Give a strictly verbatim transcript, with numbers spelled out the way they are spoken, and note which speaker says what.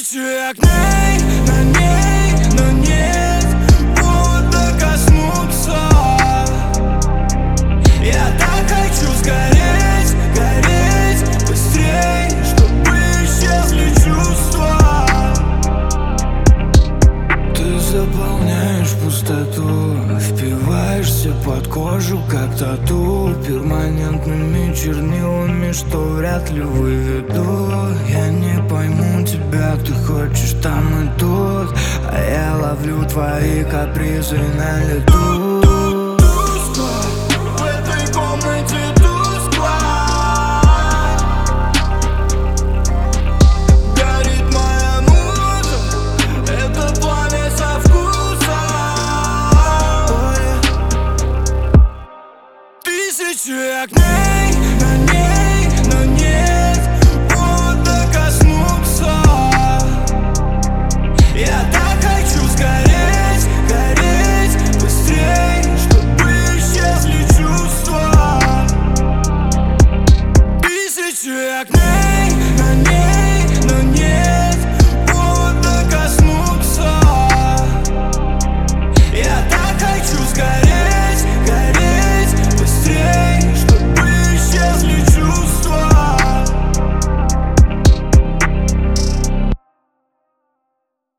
Speaker 1: Тысячи огней на ней, но нет повода коснуться. Я так хочу сгореть, гореть быстрей, чтобы исчезли чувства. Ты заполняешь пустоту, впиваешься под кожу, как тату, перманентными чернилами, что вряд ли выведу. Я не пойму тебя, ты хочешь там и тут, а я ловлю твои капризы на лету. В этой комнате тускло, горит моя муза, это пламя со вкусом. Тысячи огней на ней, но нет повода коснуться. Я так хочу сгореть, гореть быстрей, чтобы исчезли чувства. Тысячи огней.